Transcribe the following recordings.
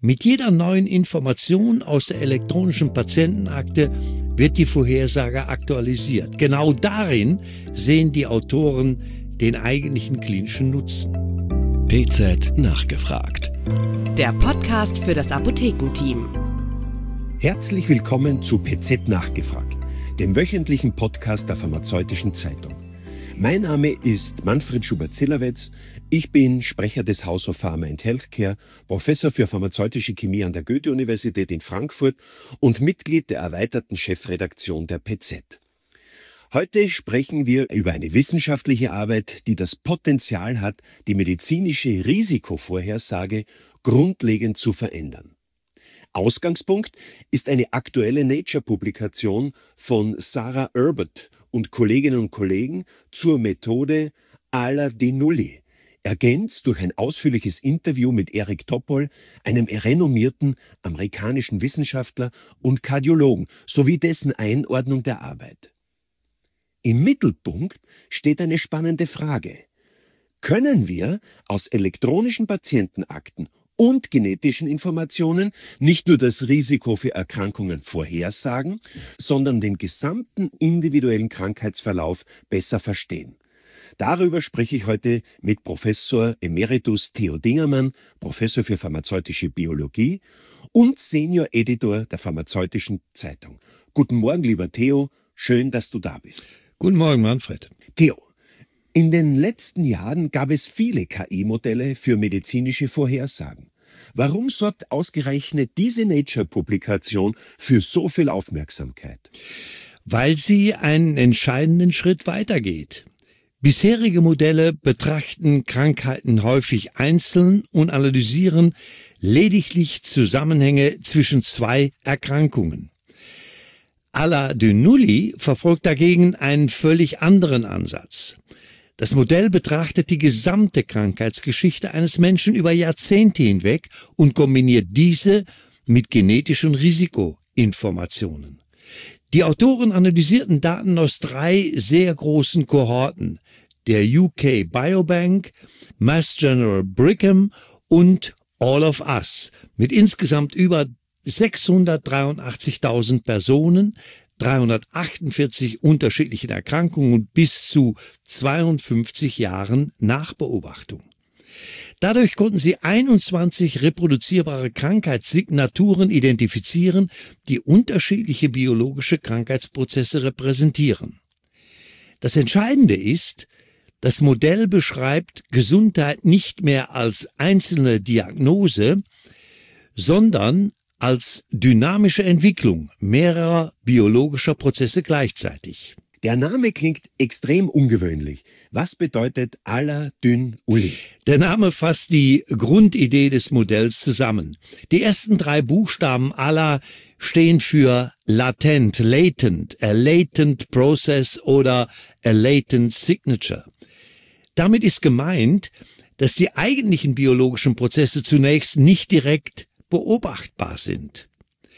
Mit jeder neuen Information aus der elektronischen Patientenakte wird die Vorhersage aktualisiert. Genau darin sehen die Autoren den eigentlichen klinischen Nutzen. PZ nachgefragt. Der Podcast für das Apothekenteam. Herzlich willkommen zu PZ nachgefragt, dem wöchentlichen Podcast der Pharmazeutischen Zeitung. Mein Name ist Manfred Schubert-Zillerwetz. Ich bin Sprecher des House of Pharma and Healthcare, Professor für pharmazeutische Chemie an der Goethe-Universität in Frankfurt und Mitglied der erweiterten Chefredaktion der PZ. Heute sprechen wir über eine wissenschaftliche Arbeit, die das Potenzial hat, die medizinische Risikovorhersage grundlegend zu verändern. Ausgangspunkt ist eine aktuelle Nature-Publikation von Sarah Urbett und Kolleginnen und Kollegen zur Methode alla di nulli, ergänzt durch ein ausführliches Interview mit Eric Topol, einem renommierten amerikanischen Wissenschaftler und Kardiologen, sowie dessen Einordnung der Arbeit. Im Mittelpunkt steht eine spannende Frage. Können wir aus elektronischen Patientenakten und genetischen Informationen nicht nur das Risiko für Erkrankungen vorhersagen, sondern den gesamten individuellen Krankheitsverlauf besser verstehen? Darüber spreche ich heute mit Professor Emeritus Theo Dingermann, Professor für pharmazeutische Biologie und Senior Editor der Pharmazeutischen Zeitung. Guten Morgen, lieber Theo, schön, dass du da bist. Guten Morgen, Manfred. Theo, in den letzten Jahren gab es viele KI-Modelle für medizinische Vorhersagen. Warum sorgt ausgerechnet diese Nature-Publikation für so viel Aufmerksamkeit? Weil sie einen entscheidenden Schritt weitergeht. Bisherige Modelle betrachten Krankheiten häufig einzeln und analysieren lediglich Zusammenhänge zwischen zwei Erkrankungen. Alla di nulli verfolgt dagegen einen völlig anderen Ansatz. Das Modell betrachtet die gesamte Krankheitsgeschichte eines Menschen über Jahrzehnte hinweg und kombiniert diese mit genetischen Risikoinformationen. Die Autoren analysierten Daten aus 3 sehr großen Kohorten, der UK Biobank, Mass General Brigham und All of Us, mit insgesamt über 683.000 Personen, 348 unterschiedlichen Erkrankungen und bis zu 52 Jahren Nachbeobachtung. Dadurch konnten sie 21 reproduzierbare Krankheitssignaturen identifizieren, die unterschiedliche biologische Krankheitsprozesse repräsentieren. Das Entscheidende ist, das Modell beschreibt Gesundheit nicht mehr als einzelne Diagnose, sondern als dynamische Entwicklung mehrerer biologischer Prozesse gleichzeitig. Der Name klingt extrem ungewöhnlich. Was bedeutet alla di nulli? Der Name fasst die Grundidee des Modells zusammen. Die ersten 3 Buchstaben alla stehen für latent, a latent process oder a latent signature. Damit ist gemeint, dass die eigentlichen biologischen Prozesse zunächst nicht direkt beobachtbar sind.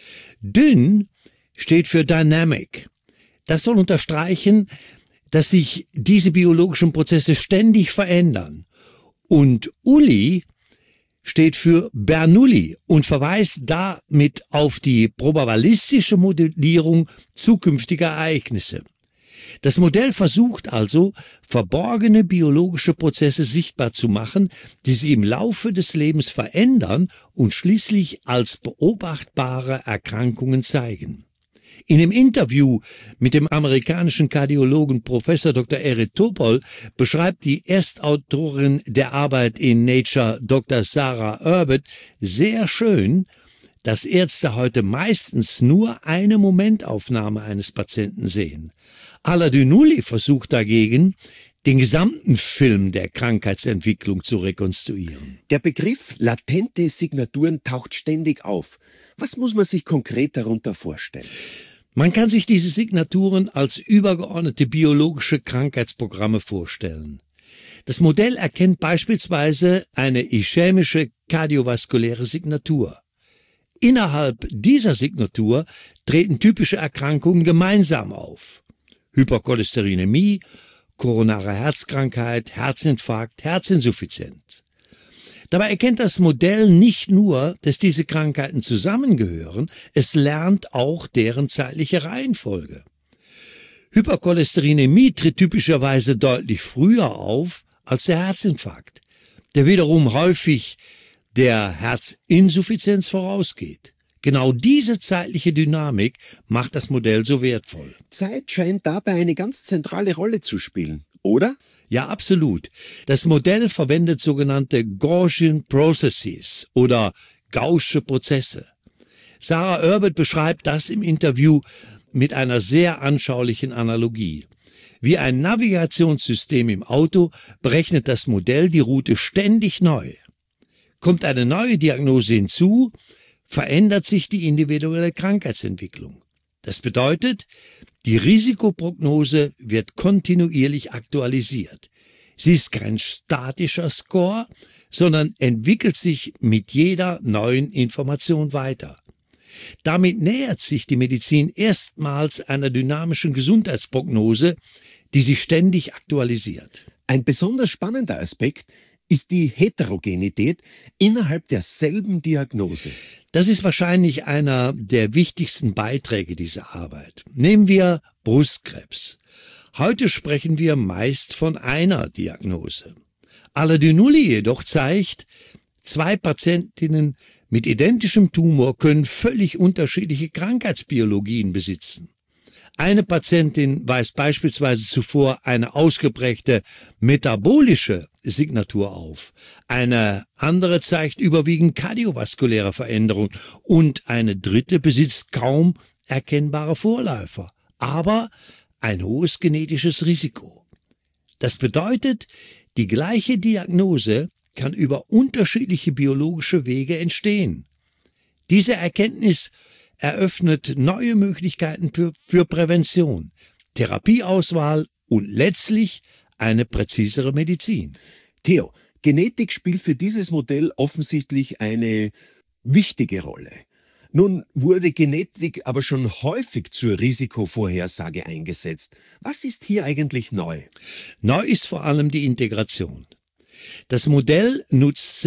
Dyn steht für Dynamic. Das soll unterstreichen, dass sich diese biologischen Prozesse ständig verändern. Und Uli steht für Bernoulli und verweist damit auf die probabilistische Modellierung zukünftiger Ereignisse. Das Modell versucht also, verborgene biologische Prozesse sichtbar zu machen, die sich im Laufe des Lebens verändern und schließlich als beobachtbare Erkrankungen zeigen. In dem Interview mit dem amerikanischen Kardiologen Professor Dr. Eric Topol beschreibt die Erstautorin der Arbeit in Nature, Dr. Sarah Urbett, sehr schön, dass Ärzte heute meistens nur eine Momentaufnahme eines Patienten sehen. Alla di nulli versucht dagegen, den gesamten Film der Krankheitsentwicklung zu rekonstruieren. Der Begriff latente Signaturen taucht ständig auf. Was muss man sich konkret darunter vorstellen? Man kann sich diese Signaturen als übergeordnete biologische Krankheitsprogramme vorstellen. Das Modell erkennt beispielsweise eine ischämische kardiovaskuläre Signatur. Innerhalb dieser Signatur treten typische Erkrankungen gemeinsam auf. Hypercholesterinämie, koronare Herzkrankheit, Herzinfarkt, Herzinsuffizienz. Dabei erkennt das Modell nicht nur, dass diese Krankheiten zusammengehören, es lernt auch deren zeitliche Reihenfolge. Hypercholesterinämie tritt typischerweise deutlich früher auf als der Herzinfarkt, der wiederum häufig der Herzinsuffizienz vorausgeht. Genau diese zeitliche Dynamik macht das Modell so wertvoll. Zeit scheint dabei eine ganz zentrale Rolle zu spielen, oder? Ja, absolut. Das Modell verwendet sogenannte Gaussian Processes oder Gaußsche Prozesse. Sarah Urbett beschreibt das im Interview mit einer sehr anschaulichen Analogie. Wie ein Navigationssystem im Auto berechnet das Modell die Route ständig neu. Kommt eine neue Diagnose hinzu, verändert sich die individuelle Krankheitsentwicklung. Das bedeutet, die Risikoprognose wird kontinuierlich aktualisiert. Sie ist kein statischer Score, sondern entwickelt sich mit jeder neuen Information weiter. Damit nähert sich die Medizin erstmals einer dynamischen Gesundheitsprognose, die sich ständig aktualisiert. Ein besonders spannender Aspekt ist die Heterogenität innerhalb derselben Diagnose. Das ist wahrscheinlich einer der wichtigsten Beiträge dieser Arbeit. Nehmen wir Brustkrebs. Heute sprechen wir meist von einer Diagnose. Aladinuli jedoch zeigt, 2 Patientinnen mit identischem Tumor können völlig unterschiedliche Krankheitsbiologien besitzen. Eine Patientin weist beispielsweise zuvor eine ausgeprägte metabolische Signatur auf. Eine andere zeigt überwiegend kardiovaskuläre Veränderungen und eine dritte besitzt kaum erkennbare Vorläufer, aber ein hohes genetisches Risiko. Das bedeutet, die gleiche Diagnose kann über unterschiedliche biologische Wege entstehen. Diese Erkenntnis eröffnet neue Möglichkeiten für Prävention, Therapieauswahl und letztlich eine präzisere Medizin. Theo, Genetik spielt für dieses Modell offensichtlich eine wichtige Rolle. Nun wurde Genetik aber schon häufig zur Risikovorhersage eingesetzt. Was ist hier eigentlich neu? Neu ist vor allem die Integration. Das Modell nutzt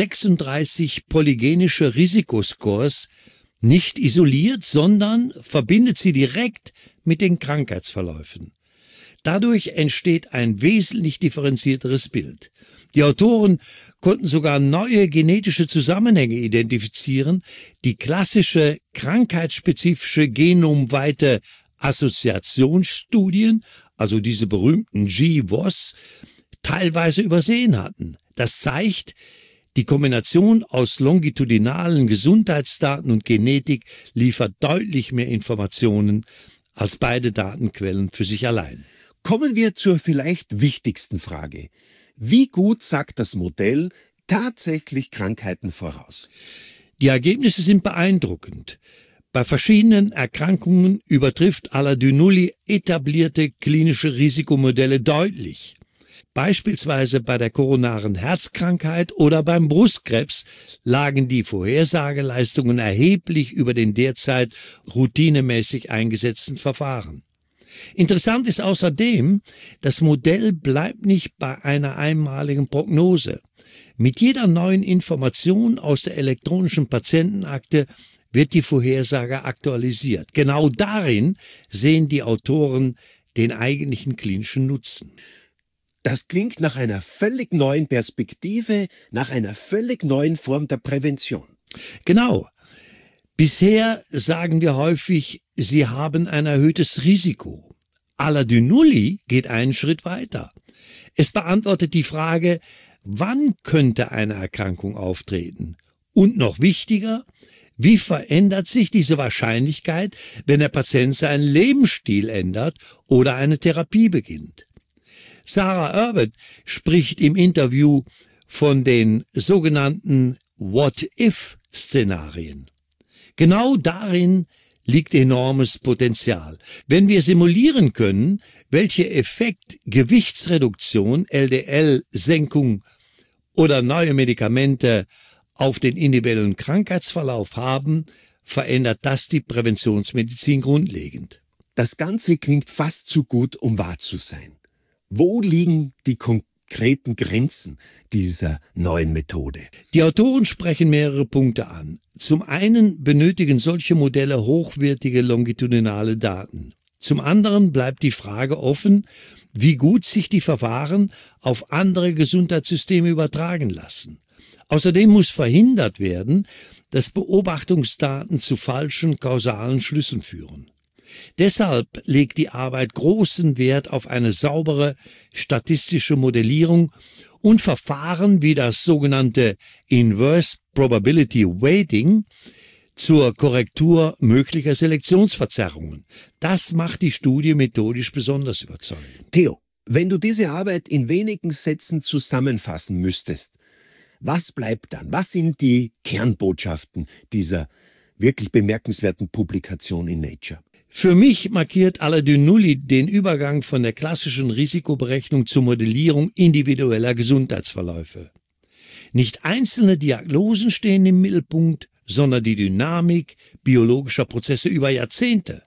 36 polygenische Risikoscores, nicht isoliert, sondern verbindet sie direkt mit den Krankheitsverläufen. Dadurch entsteht ein wesentlich differenzierteres Bild. Die Autoren konnten sogar neue genetische Zusammenhänge identifizieren, die klassische krankheitsspezifische genomweite Assoziationsstudien, also diese berühmten GWAS, teilweise übersehen hatten. Das zeigt, die Kombination aus longitudinalen Gesundheitsdaten und Genetik liefert deutlich mehr Informationen als beide Datenquellen für sich allein. Kommen wir zur vielleicht wichtigsten Frage. Wie gut sagt das Modell tatsächlich Krankheiten voraus? Die Ergebnisse sind beeindruckend. Bei verschiedenen Erkrankungen übertrifft Aladinuli etablierte klinische Risikomodelle deutlich. Beispielsweise bei der koronaren Herzkrankheit oder beim Brustkrebs lagen die Vorhersageleistungen erheblich über den derzeit routinemäßig eingesetzten Verfahren. Interessant ist außerdem, das Modell bleibt nicht bei einer einmaligen Prognose. Mit jeder neuen Information aus der elektronischen Patientenakte wird die Vorhersage aktualisiert. Genau darin sehen die Autoren den eigentlichen klinischen Nutzen. Das klingt nach einer völlig neuen Perspektive, nach einer völlig neuen Form der Prävention. Genau. Bisher sagen wir häufig, sie haben ein erhöhtes Risiko. Aladinuli geht einen Schritt weiter. Es beantwortet die Frage, wann könnte eine Erkrankung auftreten? Und noch wichtiger, wie verändert sich diese Wahrscheinlichkeit, wenn der Patient seinen Lebensstil ändert oder eine Therapie beginnt? Sarah Urbett spricht im Interview von den sogenannten What-If-Szenarien. Genau darin liegt enormes Potenzial. Wenn wir simulieren können, welche Effekt Gewichtsreduktion, LDL-Senkung oder neue Medikamente auf den individuellen Krankheitsverlauf haben, verändert das die Präventionsmedizin grundlegend. Das Ganze klingt fast zu gut, um wahr zu sein. Wo liegen die konkreten Grenzen dieser neuen Methode? Die Autoren sprechen mehrere Punkte an. Zum einen benötigen solche Modelle hochwertige longitudinale Daten. Zum anderen bleibt die Frage offen, wie gut sich die Verfahren auf andere Gesundheitssysteme übertragen lassen. Außerdem muss verhindert werden, dass Beobachtungsdaten zu falschen kausalen Schlüssen führen. Deshalb legt die Arbeit großen Wert auf eine saubere statistische Modellierung und Verfahren wie das sogenannte Inverse Probability Weighting zur Korrektur möglicher Selektionsverzerrungen. Das macht die Studie methodisch besonders überzeugend. Theo, wenn du diese Arbeit in wenigen Sätzen zusammenfassen müsstest, was bleibt dann? Was sind die Kernbotschaften dieser wirklich bemerkenswerten Publikation in Nature? Für mich markiert Alla-Dinulli den Übergang von der klassischen Risikoberechnung zur Modellierung individueller Gesundheitsverläufe. Nicht einzelne Diagnosen stehen im Mittelpunkt, sondern die Dynamik biologischer Prozesse über Jahrzehnte.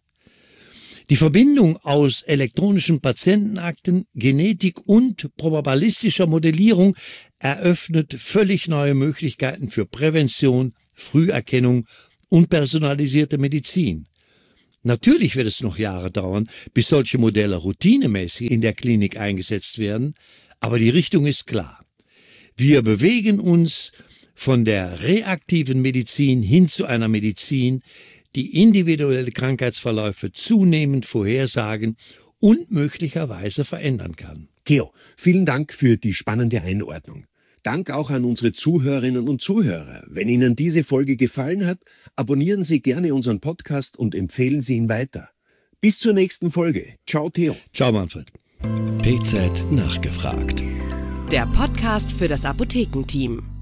Die Verbindung aus elektronischen Patientenakten, Genetik und probabilistischer Modellierung eröffnet völlig neue Möglichkeiten für Prävention, Früherkennung und personalisierte Medizin. Natürlich wird es noch Jahre dauern, bis solche Modelle routinemäßig in der Klinik eingesetzt werden, aber die Richtung ist klar. Wir bewegen uns von der reaktiven Medizin hin zu einer Medizin, die individuelle Krankheitsverläufe zunehmend vorhersagen und möglicherweise verändern kann. Theo, vielen Dank für die spannende Einordnung. Dank auch an unsere Zuhörerinnen und Zuhörer. Wenn Ihnen diese Folge gefallen hat, abonnieren Sie gerne unseren Podcast und empfehlen Sie ihn weiter. Bis zur nächsten Folge. Ciao, Theo. Ciao, Manfred. PZ nachgefragt. Der Podcast für das Apothekenteam.